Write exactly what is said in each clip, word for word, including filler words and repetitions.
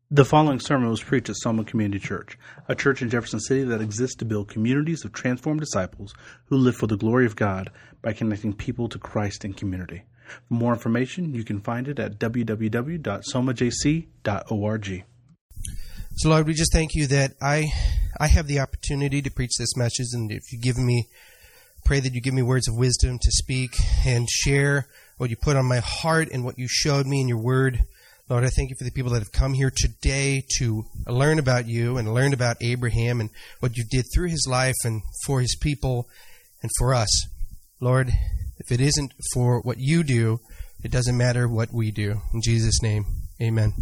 The following sermon was preached at Soma Community Church, a church in Jefferson City that exists to build communities of transformed disciples who live for the glory of God by connecting people to Christ in community. For more information, you can find it at w w w dot soma j c dot org. So, Lord, we just thank you that I I have the opportunity to preach this message, and if you give me, pray that you give me words of wisdom to speak and share what you put on my heart and what you showed me in your word. Lord, I thank you for the people that have come here today to learn about you and learn about Abraham and what you did through his life and for his people and for us. Lord, if it isn't for what you do, it doesn't matter what we do. In Jesus' name, amen.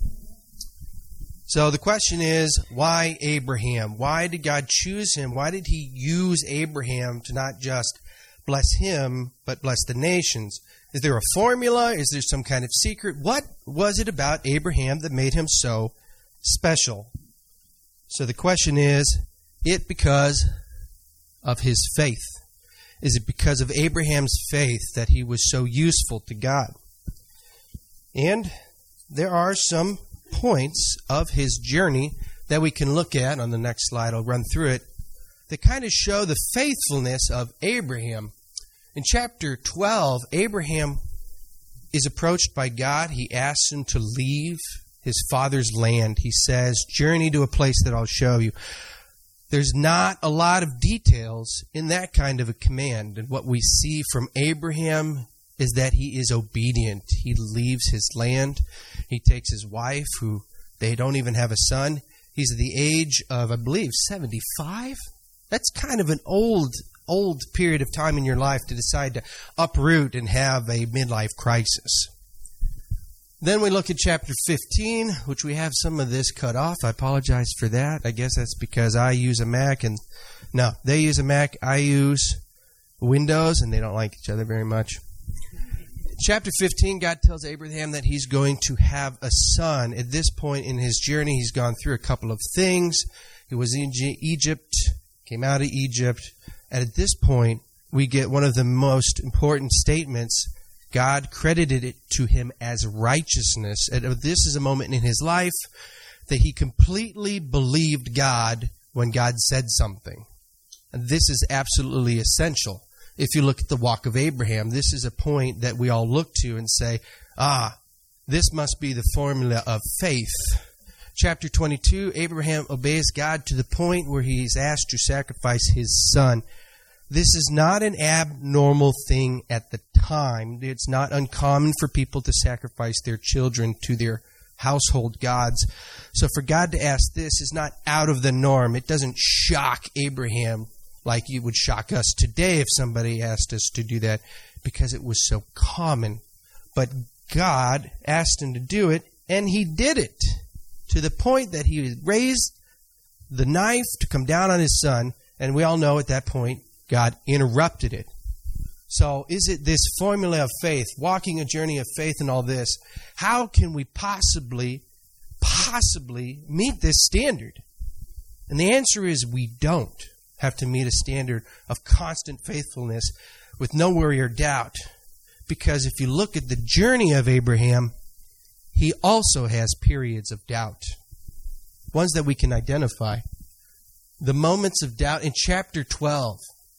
So the question is, why Abraham? Why did God choose him? Why did he use Abraham to not just bless him, but bless the nations? Is there a formula? Is there some kind of secret? What was it about Abraham that made him so special? So the question is, it because of his faith? Is it because of Abraham's faith that he was so useful to God? And there are some points of his journey that we can look at on the next slide. I'll run through it. That kind of show the faithfulness of Abraham. In chapter twelve, Abraham is approached by God. He asks him to leave his father's land. He says, journey to a place that I'll show you. There's not a lot of details in that kind of a command. And what we see from Abraham is that he is obedient. He leaves his land. He takes his wife, who they don't even have a son. He's at the age of, I believe, seventy-five. That's kind of an old old period of time in your life to decide to uproot and have a midlife crisis. Then we look at chapter fifteen, which we have some of this cut off. I apologize for that. I guess that's because I use a Mac, and no, they use a Mac, I use Windows, and they don't like each other very much. Chapter fifteen, God tells Abraham that he's going to have a son. At this point in his journey, he's gone through a couple of things. He was in Egypt, came out of Egypt. And at this point, we get one of the most important statements. God credited it to him as righteousness. And this is a moment in his life that he completely believed God when God said something. And this is absolutely essential. If you look at the walk of Abraham, this is a point that we all look to and say, ah, this must be the formula of faith. Chapter twenty-two, Abraham obeys God to the point where he is asked to sacrifice his son. This is not an abnormal thing at the time. It's not uncommon for people to sacrifice their children to their household gods. So for God to ask this is not out of the norm. It doesn't shock Abraham like it would shock us today if somebody asked us to do that, because it was so common. But God asked him to do it, and he did it, to the point that he raised the knife to come down on his son, and we all know at that point God interrupted it. So is it this formula of faith, walking a journey of faith and all this? How can we possibly, possibly meet this standard? And the answer is we don't have to meet a standard of constant faithfulness with no worry or doubt. Because if you look at the journey of Abraham, he also has periods of doubt, ones that we can identify. The moments of doubt in chapter twelve,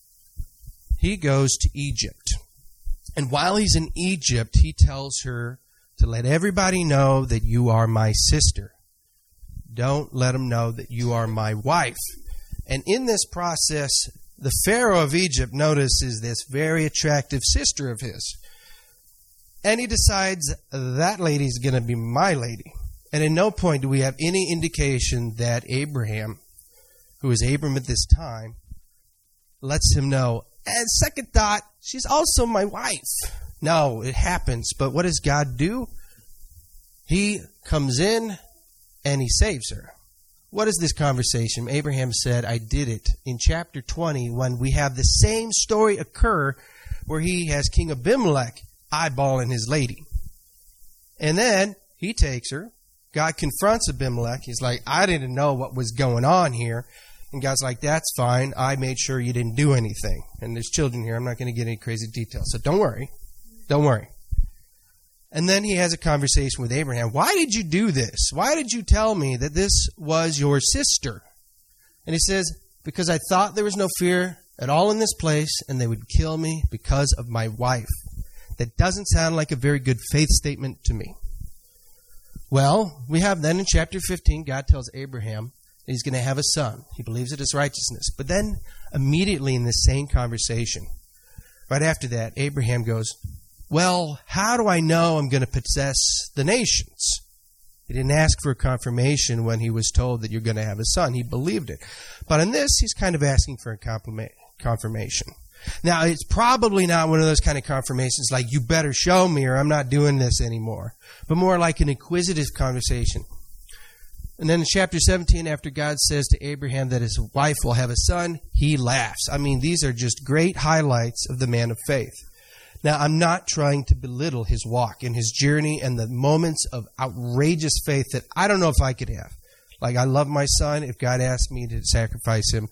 he goes to Egypt. And while he's in Egypt, he tells her to let everybody know that you are my sister. Don't let them know that you are my wife. And in this process, the Pharaoh of Egypt notices this very attractive sister of his. And he decides that lady's going to be my lady. And at no point do we have any indication that Abraham, who is Abram at this time, lets him know, and second thought, she's also my wife. No, it happens. But what does God do? He comes in and he saves her. What is this conversation? Abraham said, I did it. In chapter twenty, when we have the same story occur where he has King Abimelech eyeballing his lady. And then he takes her. God confronts Abimelech. He's like, I didn't know what was going on here. And God's like, that's fine. I made sure you didn't do anything. And there's children here. I'm not going to get any crazy details. So don't worry. Don't worry. And then he has a conversation with Abraham. Why did you do this? Why did you tell me that this was your sister? And he says, because I thought there was no fear at all in this place, and they would kill me because of my wife. That doesn't sound like a very good faith statement to me. Well, we have then in chapter fifteen, God tells Abraham that he's going to have a son. He believes it is righteousness. But then immediately in this same conversation, right after that, Abraham goes, well, how do I know I'm going to possess the nations? He didn't ask for a confirmation when he was told that you're going to have a son. He believed it. But in this, he's kind of asking for a confirmation. Now, it's probably not one of those kind of confirmations like, you better show me or I'm not doing this anymore. But more like an inquisitive conversation. And then in chapter seventeen, after God says to Abraham that his wife will have a son, he laughs. I mean, these are just great highlights of the man of faith. Now, I'm not trying to belittle his walk and his journey and the moments of outrageous faith that I don't know if I could have. Like, I love my son. If God asked me to sacrifice him,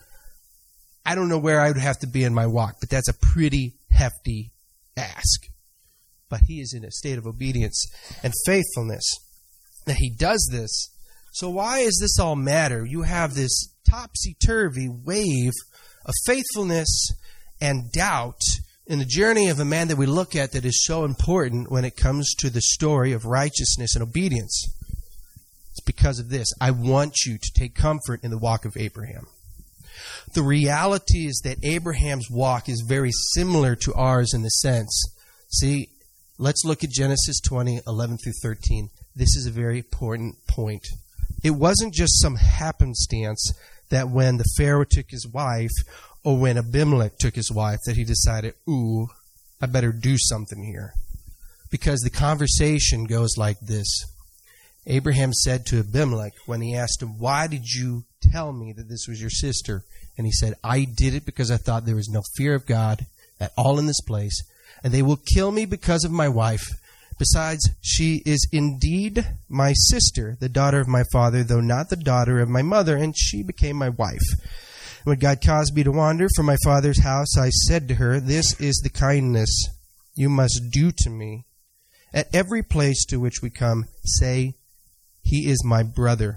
I don't know where I would have to be in my walk, but that's a pretty hefty ask. But he is in a state of obedience and faithfulness. Now, he does this. So why does this all matter? You have this topsy-turvy wave of faithfulness and doubt in the journey of a man that we look at that is so important when it comes to the story of righteousness and obedience. It's because of this. I want you to take comfort in the walk of Abraham. The reality is that Abraham's walk is very similar to ours in the sense. See, let's look at Genesis twenty, eleven through thirteen. This is a very important point. It wasn't just some happenstance that when the Pharaoh took his wife, or when Abimelech took his wife, that he decided, ooh, I better do something here. Because the conversation goes like this. Abraham said to Abimelech, when he asked him, why did you tell me that this was your sister? And he said, I did it because I thought there was no fear of God at all in this place, and they will kill me because of my wife. Besides, she is indeed my sister, the daughter of my father, though not the daughter of my mother, and she became my wife. When God caused me to wander from my father's house, I said to her, this is the kindness you must do to me. At every place to which we come, say, he is my brother.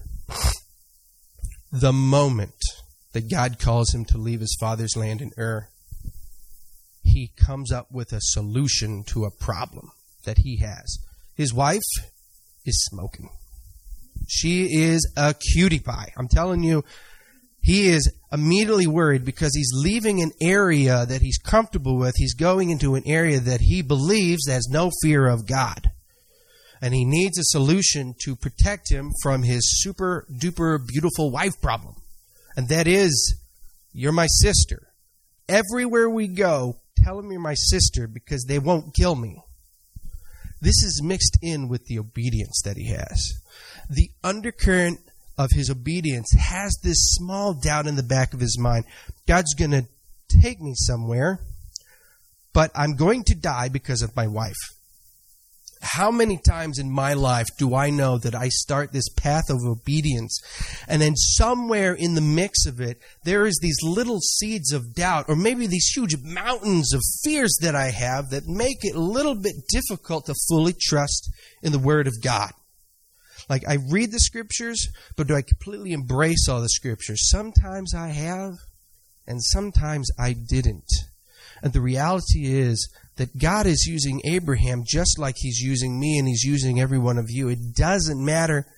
The moment that God calls him to leave his father's land in Ur, he comes up with a solution to a problem that he has. His wife is smoking. She is a cutie pie. I'm telling you, he is immediately worried because he's leaving an area that he's comfortable with. He's going into an area that he believes has no fear of God. And he needs a solution to protect him from his super duper beautiful wife problem. And that is, you're my sister. Everywhere we go, tell them you're my sister because they won't kill me. This is mixed in with the obedience that he has. The undercurrent of his obedience has this small doubt in the back of his mind. God's going to take me somewhere, but I'm going to die because of my wife. How many times in my life do I know that I start this path of obedience, and then somewhere in the mix of it, there is these little seeds of doubt, or maybe these huge mountains of fears that I have that make it a little bit difficult to fully trust in the Word of God. Like, I read the Scriptures, but do I completely embrace all the Scriptures? Sometimes I have, and sometimes I didn't. And the reality is that God is using Abraham just like He's using me and He's using every one of you. It doesn't matter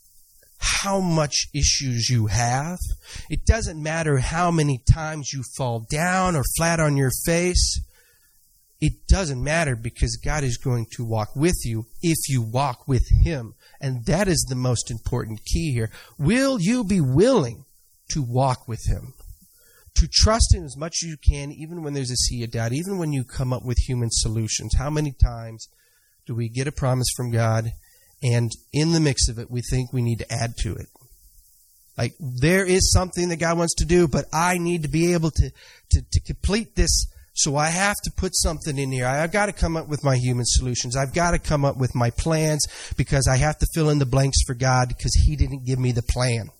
how much issues you have. It doesn't matter how many times you fall down or flat on your face. It doesn't matter because God is going to walk with you if you walk with Him. And that is the most important key here. Will you be willing to walk with Him? To trust Him as much as you can, even when there's a sea of doubt, even when you come up with human solutions. How many times do we get a promise from God, and in the mix of it, we think we need to add to it? Like, there is something that God wants to do, but I need to be able to, to, to complete this, so I have to put something in here. I've got to come up with my human solutions. I've got to come up with my plans, because I have to fill in the blanks for God, because He didn't give me the plan.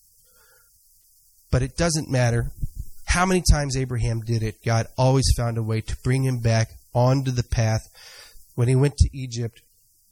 But it doesn't matter how many times Abraham did it. God always found a way to bring him back onto the path. When he went to Egypt,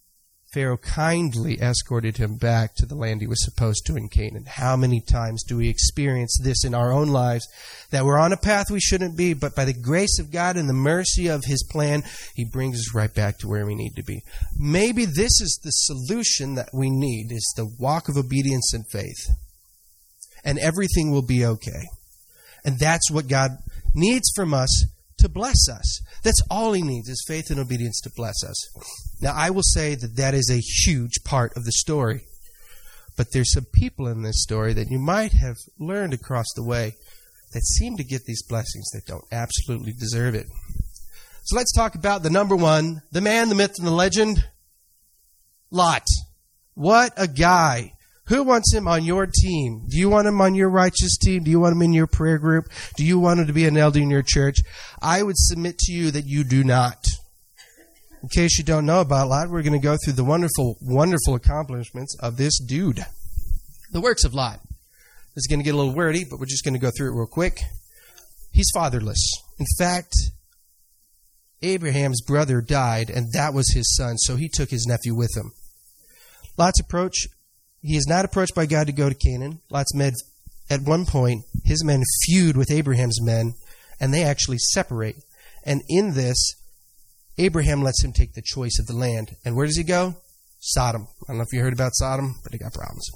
Pharaoh kindly escorted him back to the land he was supposed to in Canaan. How many times do we experience this in our own lives, that we're on a path we shouldn't be, but by the grace of God and the mercy of His plan, He brings us right back to where we need to be. Maybe this is the solution that we need, is the walk of obedience and faith. And everything will be okay. And that's what God needs from us to bless us. That's all He needs, is faith and obedience to bless us. Now, I will say that that is a huge part of the story. But there's some people in this story that you might have learned across the way that seem to get these blessings that don't absolutely deserve it. So let's talk about the number one, the man, the myth, and the legend, Lot. What a guy. Who wants him on your team? Do you want him on your righteous team? Do you want him in your prayer group? Do you want him to be an elder in your church? I would submit to you that you do not. In case you don't know about Lot, we're going to go through the wonderful, wonderful accomplishments of this dude. The works of Lot. This is going to get a little wordy, but we're just going to go through it real quick. He's fatherless. In fact, Abraham's brother died, and that was his son, so he took his nephew with him. Lot's approach... He is not approached by God to go to Canaan. Lot's men, at one point, his men feud with Abraham's men, and they actually separate. And in this, Abraham lets him take the choice of the land. And where does he go? Sodom. I don't know if you heard about Sodom, but they got problems.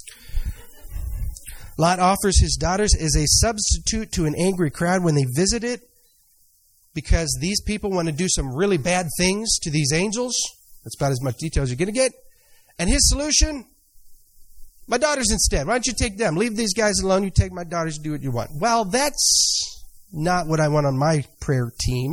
Lot offers his daughters as a substitute to an angry crowd when they visit it, because these people want to do some really bad things to these angels. That's about as much detail as you're going to get. And his solution... My daughters instead. Why don't you take them? Leave these guys alone. You take my daughters, do what you want. Well, that's not what I want on my prayer team.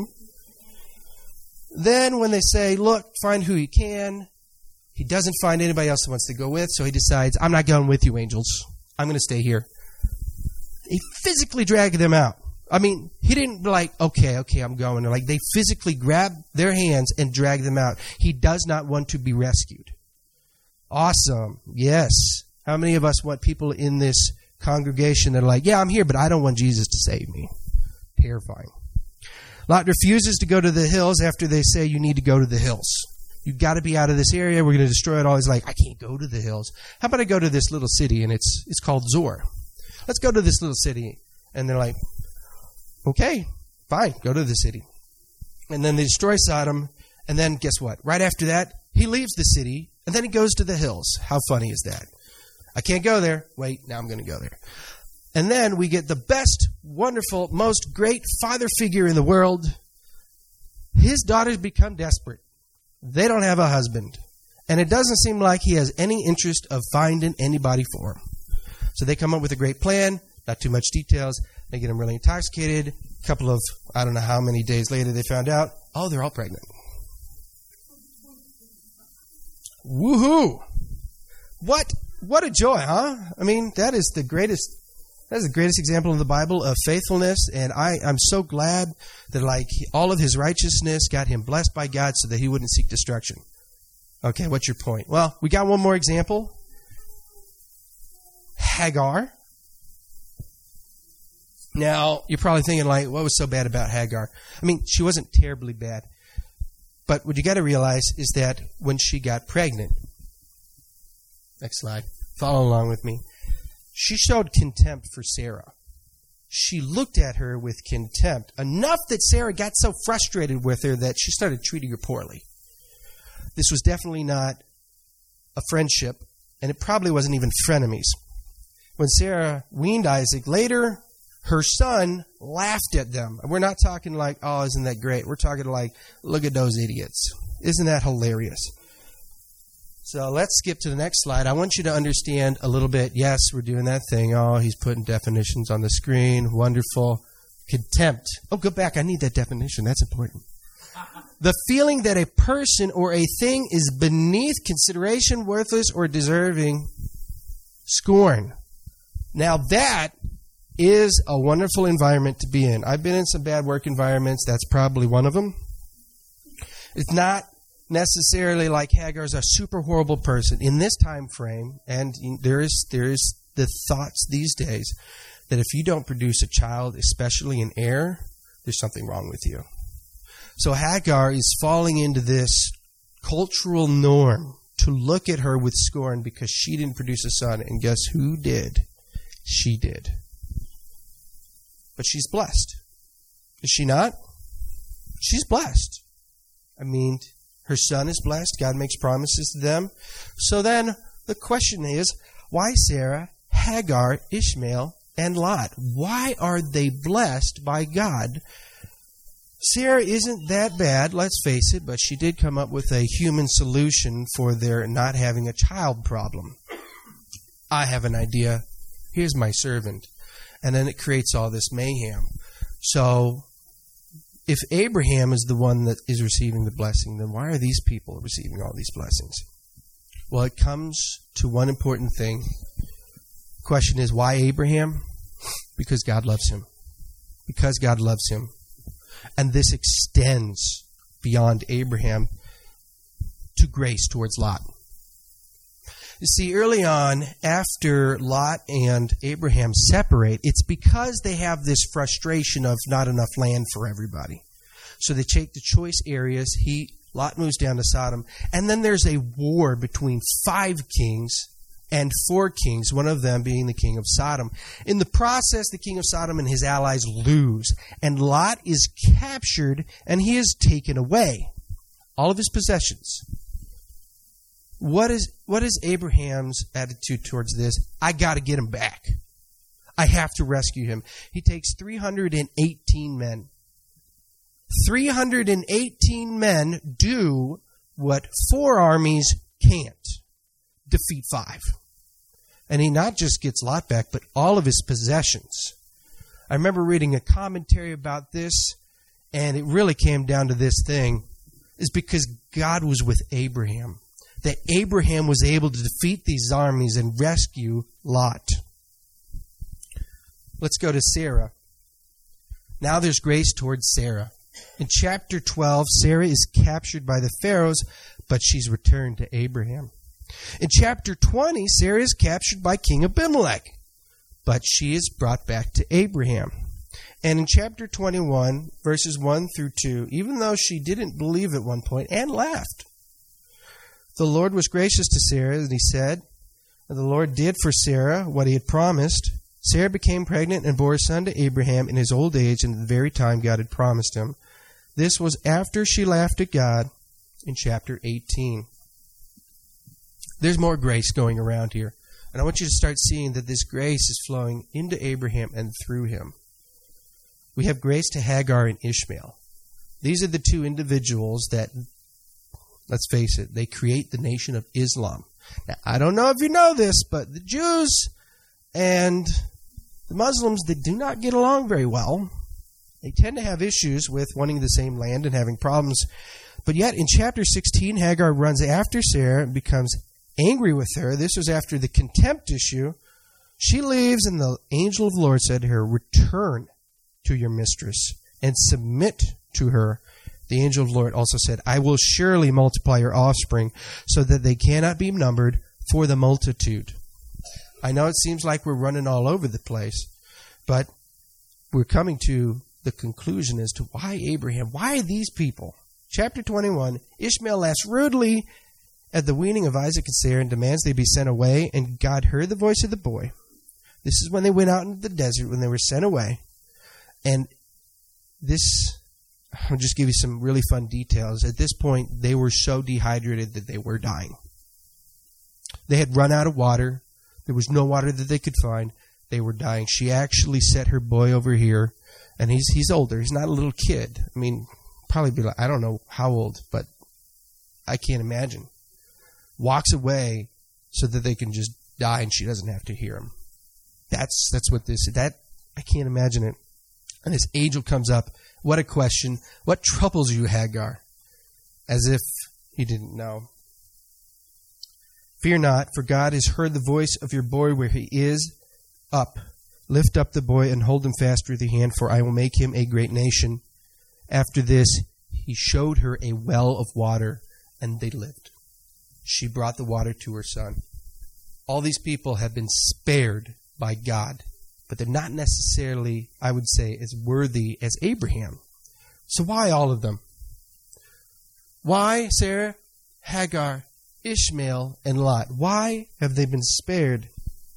Then when they say, look, find who you can, he doesn't find anybody else he wants to go with, so he decides, I'm not going with you, angels. I'm going to stay here. He physically dragged them out. I mean, he didn't be like, okay, okay, I'm going. They're like, they physically grab their hands and drag them out. He does not want to be rescued. Awesome. Yes. How many of us want people in this congregation that are like, yeah, I'm here, but I don't want Jesus to save me? Terrifying. Lot refuses to go to the hills after they say you need to go to the hills. You've got to be out of this area. We're going to destroy it all. He's like, I can't go to the hills. How about I go to this little city, and it's it's called Zoar. Let's go to this little city. And they're like, okay, fine, go to the city. And then they destroy Sodom. And then guess what? Right after that, he leaves the city, and then he goes to the hills. How funny is that? I can't go there. Wait, now I'm going to go there. And then we get the best, wonderful, most great father figure in the world. His daughters become desperate. They don't have a husband. And it doesn't seem like he has any interest of finding anybody for him. So they come up with a great plan. Not too much details. They get him really intoxicated. A couple of, I don't know how many days later they found out, oh, they're all pregnant. Woohoo! What what a joy, huh? I mean, that is the greatest that is the greatest example in the Bible of faithfulness, and I, I'm so glad that like all of his righteousness got him blessed by God so that he wouldn't seek destruction. Okay, what's your point? Well, we got one more example. Hagar. Now, you're probably thinking like, what was so bad about Hagar? I mean, she wasn't terribly bad. But what you got to realize is that when she got pregnant, next slide, follow along with me, she showed contempt for Sarah. She looked at her with contempt, enough that Sarah got so frustrated with her that she started treating her poorly. This was definitely not a friendship, and it probably wasn't even frenemies. When Sarah weaned Isaac later, her son laughed at them. We're not talking like, oh, isn't that great? We're talking like, look at those idiots. Isn't that hilarious? So let's skip to the next slide. I want you to understand a little bit. Yes, we're doing that thing. Oh, he's putting definitions on the screen. Wonderful. Contempt. Oh, go back. I need that definition. That's important. The feeling that a person or a thing is beneath consideration, worthless, or deserving scorn. Now that is a wonderful environment to be in. I've been in some bad work environments. That's probably one of them. It's not necessarily like Hagar's a super horrible person. In this time frame, and there is there is the thoughts these days that if you don't produce a child, especially an heir, there's something wrong with you. So Hagar is falling into this cultural norm to look at her with scorn because she didn't produce a son. And guess who did? She did. But she's blessed. Is she not? She's blessed. I mean, her son is blessed. God makes promises to them. So then the question is, why Sarah, Hagar, Ishmael, and Lot? Why are they blessed by God? Sarah isn't that bad, let's face it, but she did come up with a human solution for their not having a child problem. I have an idea. Here's my servant. And then it creates all this mayhem. So, if Abraham is the one that is receiving the blessing, then why are these people receiving all these blessings? Well, it comes to one important thing. The question is, why Abraham? Because God loves him. Because God loves him. And this extends beyond Abraham to grace towards Lot. You see, early on, after Lot and Abraham separate, it's because they have this frustration of not enough land for everybody. So they take the choice areas. He, Lot moves down to Sodom. And then there's a war between five kings and four kings, one of them being the king of Sodom. In the process, the king of Sodom and his allies lose. And Lot is captured and he is taken away. All of his possessions. What is what is Abraham's attitude towards this? I got to get him back. I have to rescue him. He takes three hundred eighteen men. three hundred eighteen men do what four armies can't. Defeat five. And he not just gets Lot back, but all of his possessions. I remember reading a commentary about this, and it really came down to this thing, is because God was with Abraham. That Abraham was able to defeat these armies and rescue Lot. Let's go to Sarah. Now there's grace towards Sarah. In chapter twelve, Sarah is captured by the Pharaohs, but she's returned to Abraham. In chapter twenty, Sarah is captured by King Abimelech, but she is brought back to Abraham. And in chapter twenty-one, verses one through two, even though she didn't believe at one point and laughed, the Lord was gracious to Sarah, and he said, and the Lord did for Sarah what he had promised. Sarah became pregnant and bore a son to Abraham in his old age, and at the very time God had promised him. This was after she laughed at God in chapter eighteen. There's more grace going around here. And I want you to start seeing that this grace is flowing into Abraham and through him. We have grace to Hagar and Ishmael. These are the two individuals that, let's face it, they create the nation of Islam. Now, I don't know if you know this, but the Jews and the Muslims, they do not get along very well. They tend to have issues with wanting the same land and having problems. But yet, in chapter sixteen, Hagar runs after Sarah and becomes angry with her. This was after the contempt issue. She leaves, and the angel of the Lord said to her, return to your mistress and submit to her. The angel of the Lord also said, I will surely multiply your offspring so that they cannot be numbered for the multitude. I know it seems like we're running all over the place, but we're coming to the conclusion as to why Abraham, why these people. Chapter twenty-one, Ishmael laughs rudely at the weaning of Isaac and Sarah and demands they be sent away, and God heard the voice of the boy. This is when they went out into the desert, when they were sent away. And this, I'll just give you some really fun details. At this point, they were so dehydrated that they were dying. They had run out of water. There was no water that they could find. They were dying. She actually set her boy over here, and he's he's older. He's not a little kid. I mean, probably be like, I don't know how old, but I can't imagine. Walks away so that they can just die and she doesn't have to hear him. That's that's what this, that, I can't imagine it. And this angel comes up. What a question. What troubles you, Hagar? As if he didn't know. Fear not, for God has heard the voice of your boy where he is. Up, lift up the boy and hold him fast with your hand, for I will make him a great nation. After this, he showed her a well of water, and they lived. She brought the water to her son. All these people have been spared by God, but they're not necessarily, I would say, as worthy as Abraham. So why all of them? Why Sarah, Hagar, Ishmael and Lot. Why have they been spared?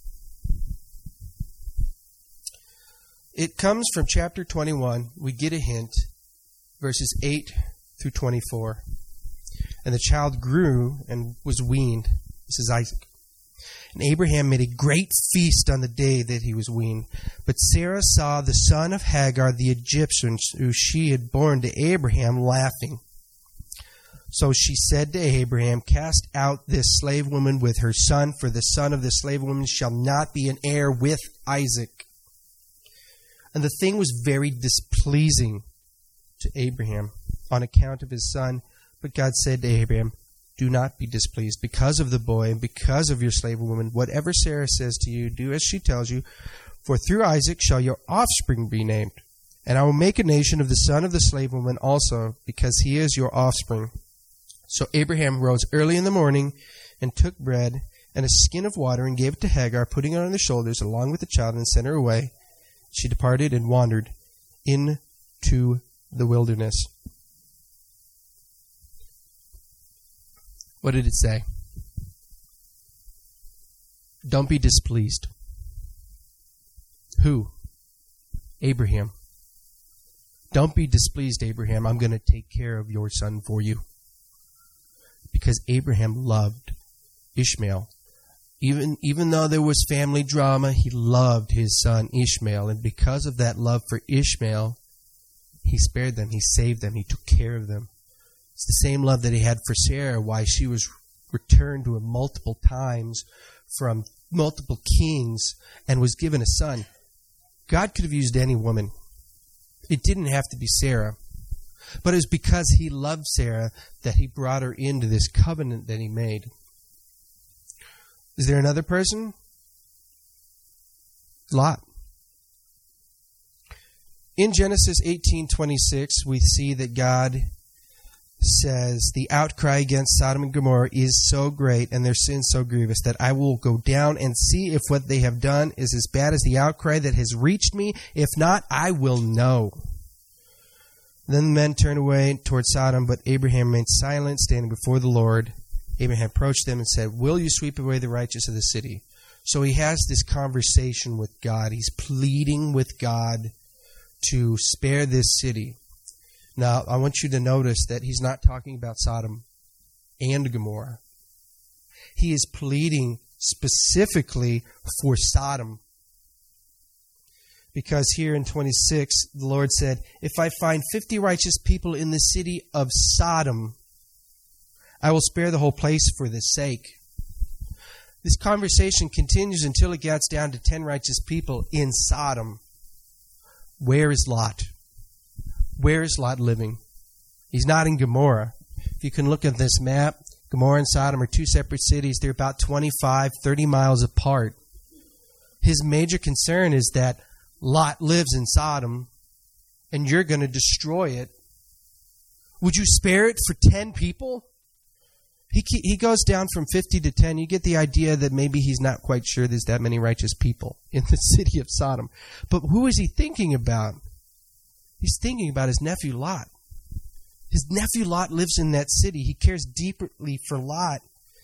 It comes from chapter twenty-one. We get a hint, verses eight through twenty-four. And the child grew and was weaned. This is Isaac. And Abraham made a great feast on the day that he was weaned. But Sarah saw the son of Hagar, the Egyptian, who she had borne to Abraham, laughing. So she said to Abraham, cast out this slave woman with her son, for the son of the slave woman shall not be an heir with Isaac. And the thing was very displeasing to Abraham on account of his son. But God said to Abraham, do not be displeased because of the boy and because of your slave woman. Whatever Sarah says to you, do as she tells you. For through Isaac shall your offspring be named. And I will make a nation of the son of the slave woman also, because he is your offspring. So Abraham rose early in the morning and took bread and a skin of water and gave it to Hagar, putting it on her shoulders along with the child, and sent her away. She departed and wandered into the wilderness. What did it say? Don't be displeased. Who? Abraham. Don't be displeased, Abraham. I'm going to take care of your son for you. Because Abraham loved Ishmael. Even, even though there was family drama, he loved his son Ishmael. And because of that love for Ishmael, he spared them. He saved them. He took care of them. It's the same love that he had for Sarah, why she was returned to him multiple times from multiple kings and was given a son. God could have used any woman. It didn't have to be Sarah. But it was because he loved Sarah that he brought her into this covenant that he made. Is there another person? Lot. In Genesis eighteen twenty-six, we see that God says, the outcry against Sodom and Gomorrah is so great and their sin so grievous that I will go down and see if what they have done is as bad as the outcry that has reached me. If not, I will know. Then the men turned away toward Sodom, but Abraham remained silent, standing before the Lord. Abraham approached them and said, will you sweep away the righteous of the city? So he has this conversation with God. He's pleading with God to spare this city. Now, I want you to notice that he's not talking about Sodom and Gomorrah. He is pleading specifically for Sodom. Because here in twenty-six, the Lord said, if I find fifty righteous people in the city of Sodom, I will spare the whole place for this sake. This conversation continues until it gets down to ten righteous people in Sodom. Where is Lot? Where is Lot living? He's not in Gomorrah. If you can look at this map, Gomorrah and Sodom are two separate cities. They're about twenty-five, thirty miles apart. His major concern is that Lot lives in Sodom, and you're going to destroy it. Would you spare it for ten people? He he goes down from fifty to ten. You get the idea that maybe he's not quite sure there's that many righteous people in the city of Sodom. But who is he thinking about? He's thinking about his nephew Lot. His nephew Lot lives in that city. He cares deeply for Lot.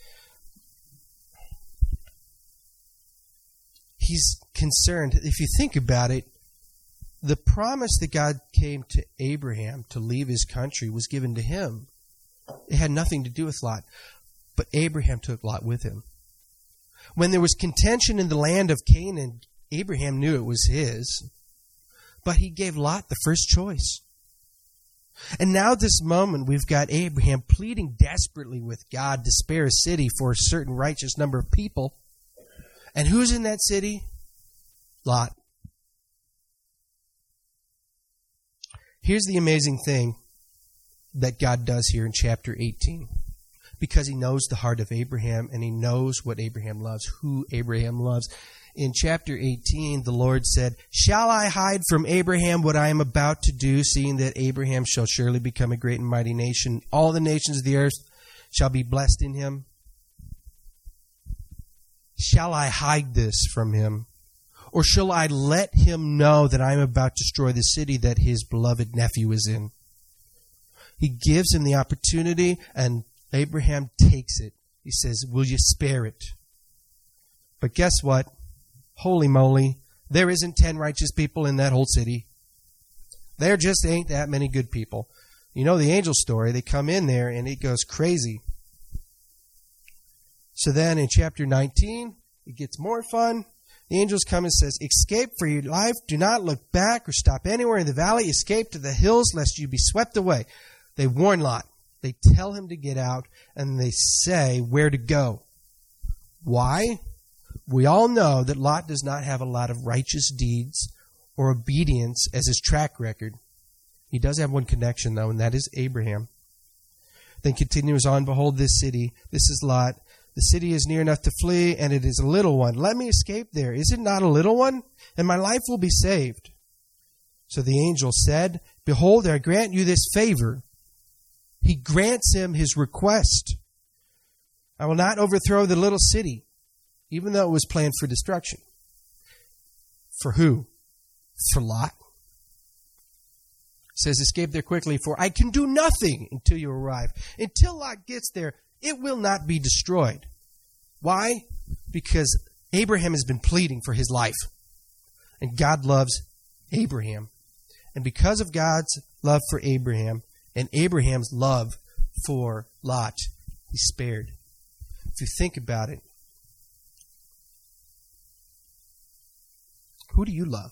He's concerned. If you think about it, the promise that God came to Abraham to leave his country was given to him. It had nothing to do with Lot. But Abraham took Lot with him. When there was contention in the land of Canaan, Abraham knew it was his. But he gave Lot the first choice. And now this moment, we've got Abraham pleading desperately with God to spare a city for a certain righteous number of people. And who's in that city? Lot. Here's the amazing thing that God does here in chapter eighteen. Because he knows the heart of Abraham and he knows what Abraham loves, who Abraham loves. In chapter eighteen, the Lord said, shall I hide from Abraham what I am about to do, seeing that Abraham shall surely become a great and mighty nation? All the nations of the earth shall be blessed in him. Shall I hide this from him? Or shall I let him know that I am about to destroy the city that his beloved nephew is in? He gives him the opportunity, and Abraham takes it. He says, will you spare it? But guess what? Holy moly, there isn't ten righteous people in that whole city. There just ain't that many good people. You know the angel story. They come in there and it goes crazy. So then in chapter nineteen, it gets more fun. The angels come and says, escape for your life. Do not look back or stop anywhere in the valley. Escape to the hills lest you be swept away. They warn Lot. They tell him to get out and they say where to go. Why? We all know that Lot does not have a lot of righteous deeds or obedience as his track record. He does have one connection, though, and that is Abraham. Then continues on, behold this city. This is Lot. The city is near enough to flee, and it is a little one. Let me escape there. Is it not a little one? And my life will be saved. So the angel said, behold, I grant you this favor. He grants him his request. I will not overthrow the little city, even though it was planned for destruction. For who? For Lot. It says, escape there quickly, for I can do nothing until you arrive. Until Lot gets there, it will not be destroyed. Why? Because Abraham has been pleading for his life. And God loves Abraham. And because of God's love for Abraham and Abraham's love for Lot, he's spared. If you think about it, who do you love?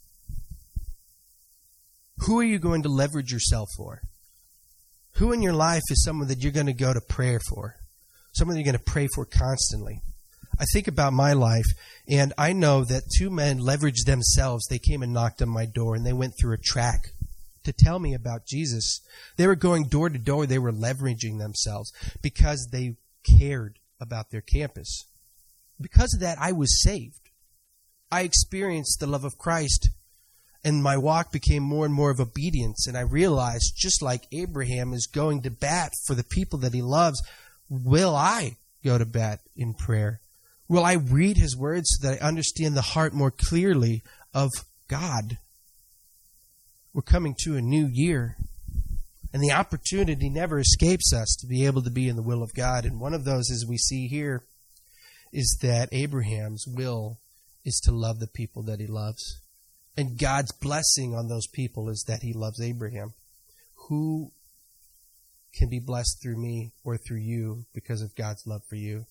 Who are you going to leverage yourself for? Who in your life is someone that you're going to go to prayer for? Someone that you're going to pray for constantly? I think about my life, and I know that two men leveraged themselves. They came and knocked on my door, and they went through a track to tell me about Jesus. They were going door to door. They were leveraging themselves because they cared about their campus. Because of that, I was saved. I experienced the love of Christ, and my walk became more and more of obedience. And I realized, just like Abraham is going to bat for the people that he loves, will I go to bat in prayer? Will I read his words so that I understand the heart more clearly of God? We're coming to a new year, and the opportunity never escapes us to be able to be in the will of God. And one of those, as we see here, is that Abraham's will is to love the people that he loves. And God's blessing on those people is that he loves Abraham. Who can be blessed through me or through you because of God's love for you?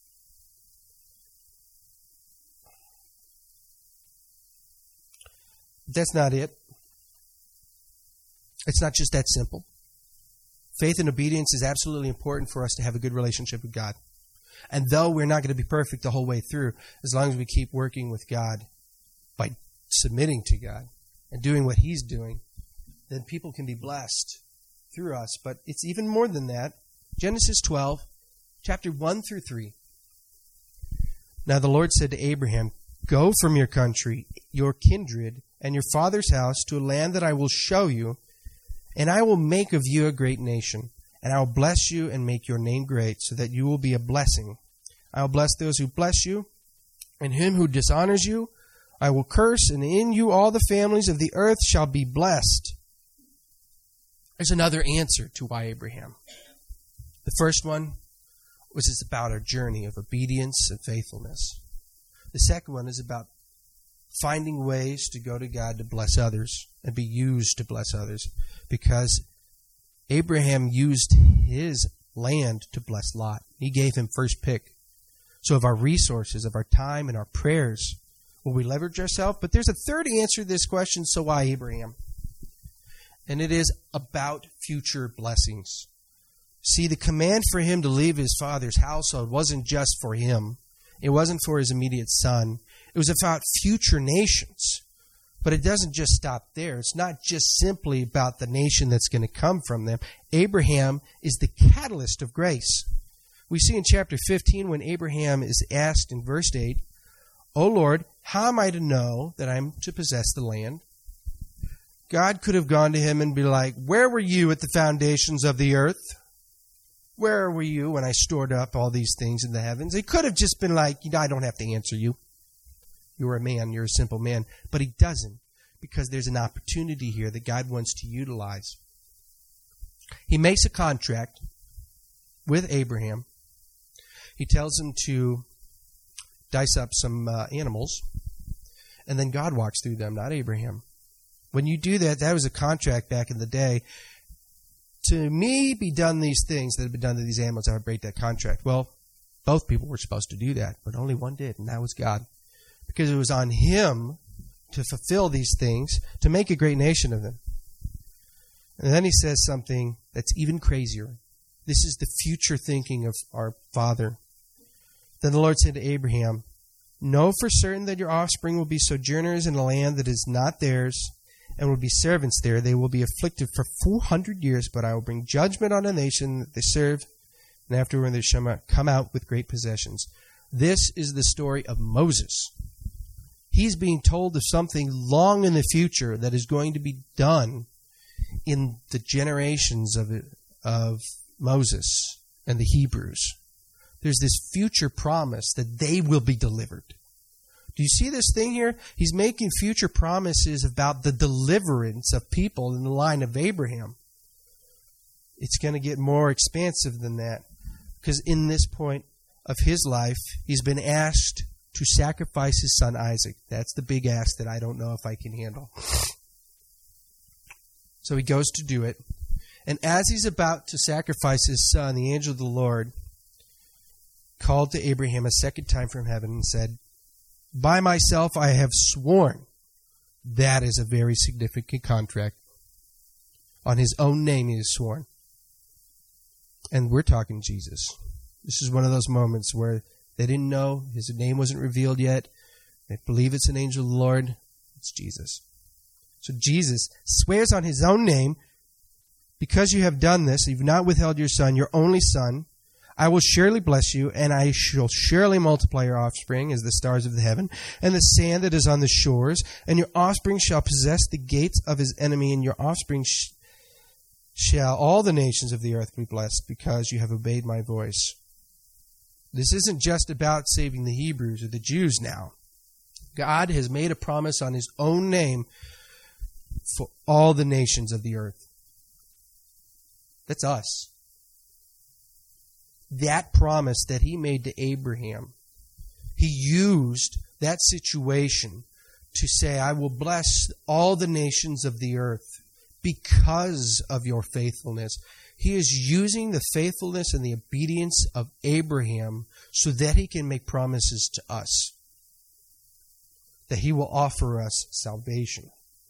That's not it. It's not just that simple. Faith and obedience is absolutely important for us to have a good relationship with God. And though we're not going to be perfect the whole way through, as long as we keep working with God by submitting to God and doing what he's doing, then people can be blessed through us. But it's even more than that. Genesis twelve, chapter one through three. Now the Lord said to Abraham, go from your country, your kindred, and your father's house to a land that I will show you, and I will make of you a great nation, and I will bless you and make your name great, so that you will be a blessing. I will bless those who bless you, and him who dishonors you I will curse, and in you all the families of the earth shall be blessed. There's another answer to why Abraham. The first one was it's about our journey of obedience and faithfulness. The second one is about finding ways to go to God to bless others and be used to bless others, because Abraham used his land to bless Lot. He gave him first pick. So of our resources, of our time, and our prayers, will we leverage ourselves? But there's a third answer to this question, so why Abraham? And it is about future blessings. See, the command for him to leave his father's household wasn't just for him. It wasn't for his immediate son. It was about future nations. But it doesn't just stop there. It's not just simply about the nation that's going to come from them. Abraham is the catalyst of grace. We see in chapter fifteen when Abraham is asked in verse eight, O Lord, how am I to know that I'm to possess the land? God could have gone to him and be like, where were you at the foundations of the earth? Where were you when I stored up all these things in the heavens? He could have just been like, you know, I don't have to answer you. You're a man. You're a simple man. But he doesn't, because there's an opportunity here that God wants to utilize. He makes a contract with Abraham. He tells him to dice up some uh, animals, and then God walks through them, not Abraham. When you do that, that was a contract back in the day. To me, be done these things that have been done to these animals, I would break that contract. Well, both people were supposed to do that, but only one did, and that was God. Because it was on him to fulfill these things, to make a great nation of them. And then he says something that's even crazier. This is the future thinking of our Father. Then the Lord said to Abraham, know for certain that your offspring will be sojourners in a land that is not theirs, and will be servants there. They will be afflicted for four hundred years, but I will bring judgment on the nation that they serve, and afterward they shall come out with great possessions. This is the story of Moses. He's being told of something long in the future that is going to be done in the generations of it, of Moses and the Hebrews. There's this future promise that they will be delivered. Do you see this thing here? He's making future promises about the deliverance of people in the line of Abraham. It's going to get more expansive than that, because in this point of his life, he's been asked to sacrifice his son Isaac. That's the big ask that I don't know if I can handle. So he goes to do it. And as he's about to sacrifice his son, the angel of the Lord called to Abraham a second time from heaven and said, by myself I have sworn. That is a very significant contract. On his own name he has sworn. And we're talking Jesus. This is one of those moments where they didn't know, his name wasn't revealed yet. They believe it's an angel of the Lord. It's Jesus. So Jesus swears on his own name, because you have done this, you've not withheld your son, your only son, I will surely bless you, and I shall surely multiply your offspring as the stars of the heaven, and the sand that is on the shores, and your offspring shall possess the gates of his enemy, and your offspring sh- shall all the nations of the earth be blessed, because you have obeyed my voice. This isn't just about saving the Hebrews or the Jews now. God has made a promise on his own name for all the nations of the earth. That's us. That promise that he made to Abraham, he used that situation to say, I will bless all the nations of the earth because of your faithfulness. He is using the faithfulness and the obedience of Abraham so that he can make promises to us, that he will offer us salvation.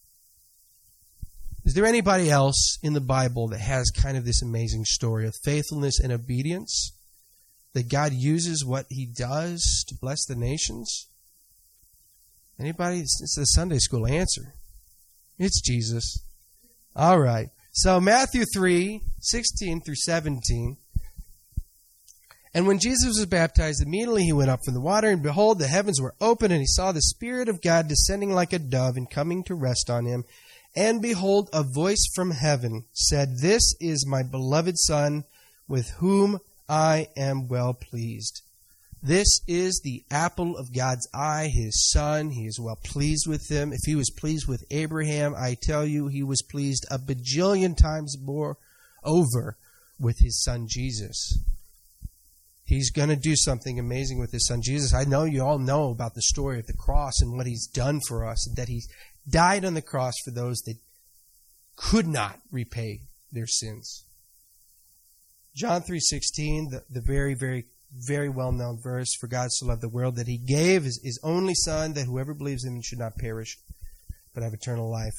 Is there anybody else in the Bible that has kind of this amazing story of faithfulness and obedience? That God uses what he does to bless the nations? Anybody? It's the Sunday school answer. It's Jesus. All right. So Matthew three, sixteen through seventeen. And when Jesus was baptized, immediately he went up from the water, and behold, the heavens were open, and he saw the Spirit of God descending like a dove and coming to rest on him. And behold, a voice from heaven said, this is my beloved Son, with whom I am well pleased. This is the apple of God's eye, his Son. He is well pleased with him. If he was pleased with Abraham, I tell you, he was pleased a bajillion times more over with his son Jesus. He's going to do something amazing with his son Jesus. I know you all know about the story of the cross and what he's done for us, and that he died on the cross for those that could not repay their sins. John three sixteen, the, the very, very, very well-known verse, for God so loved the world that he gave his, his only Son, that whoever believes in him should not perish, but have eternal life.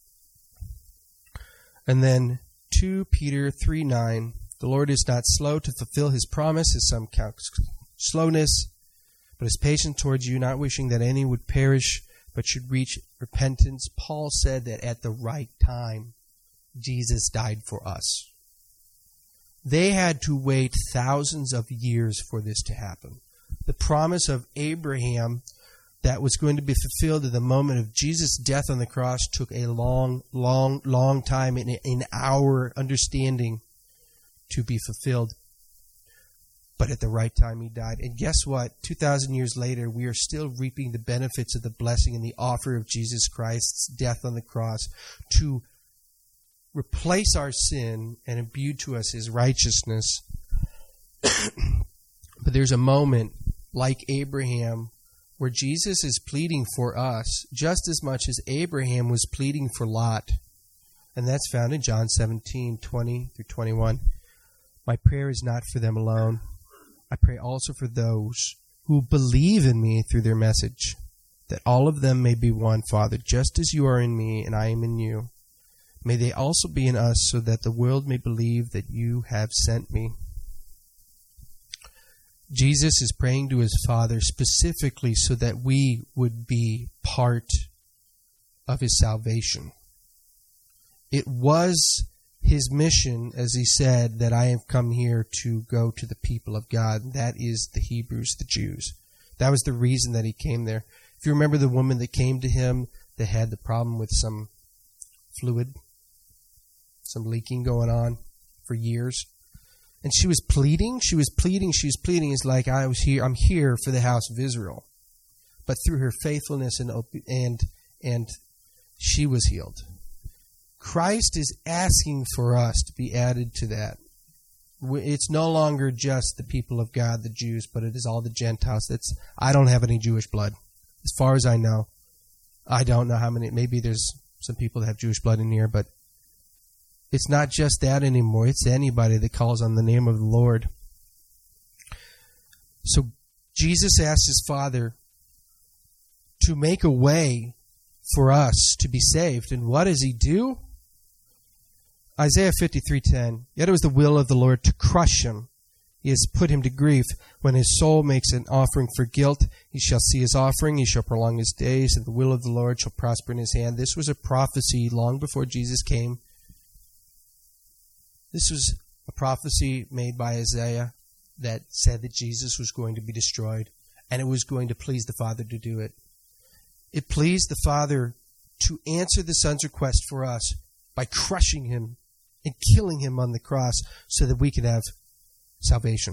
And then Second Peter three nine, the Lord is not slow to fulfill his promise, as some count slowness, but is patient towards you, not wishing that any would perish, but should reach repentance. Paul said that at the right time, Jesus died for us. They had to wait thousands of years for this to happen. The promise of Abraham that was going to be fulfilled at the moment of Jesus' death on the cross took a long, long, long time in, in our understanding to be fulfilled. But at the right time he died. And guess what? two thousand years later, we are still reaping the benefits of the blessing and the offer of Jesus Christ's death on the cross to replace our sin and imbue to us his righteousness. But there's a moment, like Abraham, where Jesus is pleading for us just as much as Abraham was pleading for Lot. And that's found in John seventeen, twenty through twenty-one. My prayer is not for them alone. I pray also for those who believe in me through their message, that all of them may be one, Father, just as you are in me and I am in you. May they also be in us, so that the world may believe that you have sent me. Jesus is praying to his Father specifically so that we would be part of his salvation. It was his mission, as he said, that I have come here to go to the people of God. That is the Hebrews, the Jews. That was the reason that he came there. If you remember the woman that came to him that had the problem with some fluid, some leaking going on for years, and she was pleading, she was pleading, she was pleading. It's like, I was here, I'm here for the house of Israel. But through her faithfulness and and and she was healed. Christ is asking for us to be added to that. It's no longer just the people of God, the Jews, but it is all the Gentiles. That's I don't have any Jewish blood. As far as I know, I don't know how many. Maybe there's some people that have Jewish blood in here, but it's not just that anymore. It's anybody that calls on the name of the Lord. So Jesus asked his Father to make a way for us to be saved. And what does he do? Isaiah fifty-three ten. Yet it was the will of the Lord to crush him. He has put him to grief. When his soul makes an offering for guilt, he shall see his offering, he shall prolong his days, and the will of the Lord shall prosper in his hand. This was a prophecy long before Jesus came. This was a prophecy made by Isaiah that said that Jesus was going to be destroyed, and it was going to please the Father to do it. It pleased the Father to answer the Son's request for us by crushing him and killing him on the cross so that we could have salvation.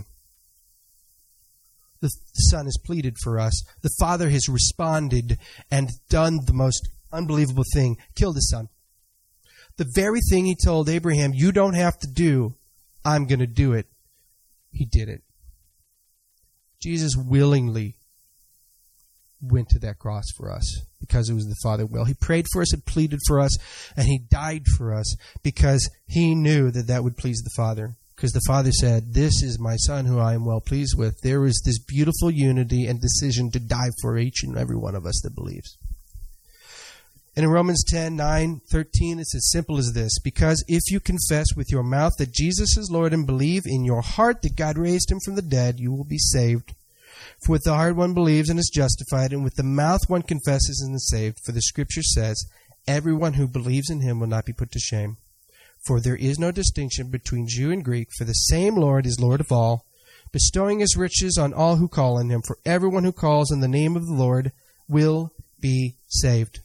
The Son has pleaded for us. The Father has responded and done the most unbelievable thing, killed his Son. The very thing he told Abraham, you don't have to do, I'm going to do it. He did it. Jesus willingly went to that cross for us because it was the Father's will. He prayed for us and pleaded for us, and he died for us because he knew that that would please the Father. Because the Father said, this is my Son who I am well pleased with. There is this beautiful unity and decision to die for each and every one of us that believes. And in Romans ten, nine, thirteen, it's as simple as this. Because if you confess with your mouth that Jesus is Lord and believe in your heart that God raised him from the dead, you will be saved. For with the heart one believes and is justified, and with the mouth one confesses and is saved. For the Scripture says, everyone who believes in him will not be put to shame. For there is no distinction between Jew and Greek, for the same Lord is Lord of all, bestowing his riches on all who call on him. For everyone who calls on the name of the Lord will be saved.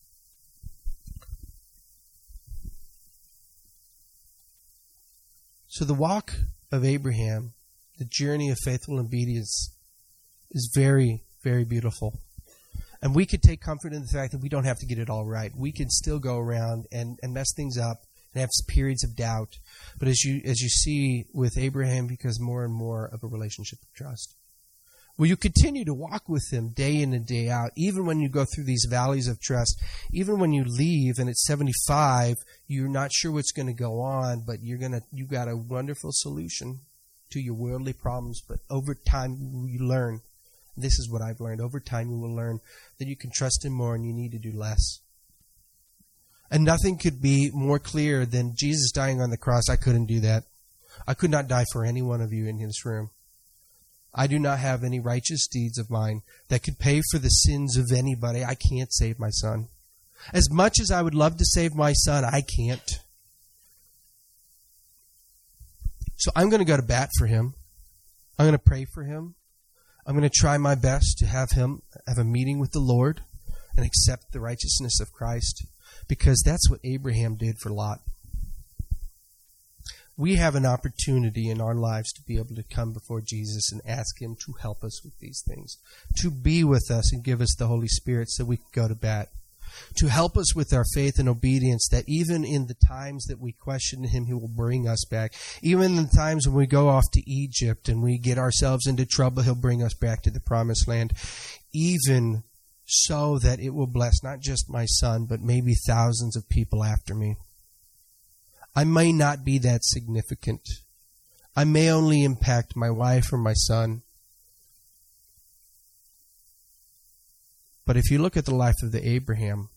So the walk of Abraham, the journey of faithful obedience, is very, very beautiful. And we could take comfort in the fact that we don't have to get it all right. We can still go around and, and mess things up and have periods of doubt. But as you as you see with Abraham, becomes more and more of a relationship of trust. Will you continue to walk with him day in and day out, even when you go through these valleys of trust, even when you leave and at seventy-five, you're not sure what's going to go on, but you're gonna you got a wonderful solution to your worldly problems. But over time, you learn. This is what I've learned. Over time, you will learn that you can trust him more and you need to do less. And nothing could be more clear than Jesus dying on the cross. I couldn't do that. I could not die for any one of you in this room. I do not have any righteous deeds of mine that could pay for the sins of anybody. I can't save my son. As much as I would love to save my son, I can't. So I'm going to go to bat for him. I'm going to pray for him. I'm going to try my best to have him have a meeting with the Lord and accept the righteousness of Christ, because that's what Abraham did for Lot. We have an opportunity in our lives to be able to come before Jesus and ask him to help us with these things, to be with us and give us the Holy Spirit so we can go to bat. to help us with our faith and obedience, that even in the times that we question him, he will bring us back. Even in the times when we go off to Egypt and we get ourselves into trouble, he'll bring us back to the promised land. Even so that it will bless not just my son, but maybe thousands of people after me. I may not be that significant. I may only impact my wife or my son. But if you look at the life of the Abraham,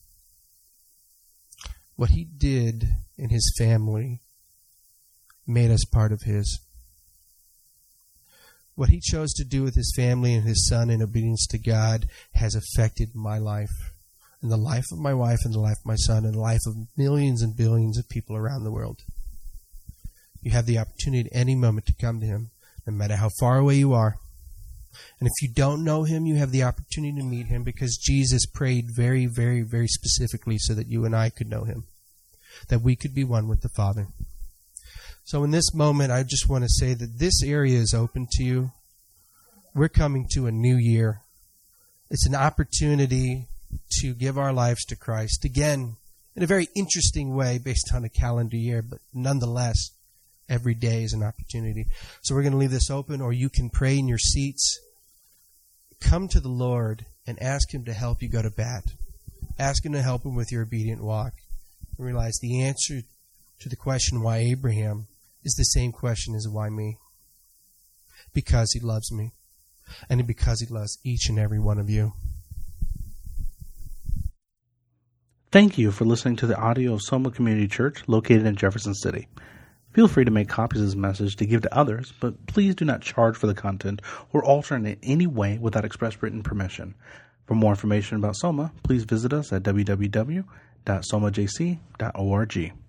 what he did in his family made us part of his. What he chose to do with his family and his son in obedience to God has affected my life, and the life of my wife, and the life of my son, and the life of millions and billions of people around the world. You have the opportunity at any moment to come to him, no matter how far away you are. And if you don't know him, you have the opportunity to meet him, because Jesus prayed very, very, very specifically so that you and I could know him, that we could be one with the Father. So in this moment, I just want to say that this area is open to you. We're coming to a new year. It's an opportunity to give our lives to Christ, again, in a very interesting way based on a calendar year, but nonetheless, every day is an opportunity. So we're going to leave this open, or you can pray in your seats. Come to the Lord and ask him to help you go to bat. Ask him to help him with your obedient walk. And realize the answer to the question, why Abraham, is the same question as why me. Because he loves me. And because he loves each and every one of you. Thank you for listening to the audio of Soma Community Church located in Jefferson City. Feel free to make copies of this message to give to others, but please do not charge for the content or alter it in any way without express written permission. For more information about Soma, please visit us at w w w dot soma j c dot org.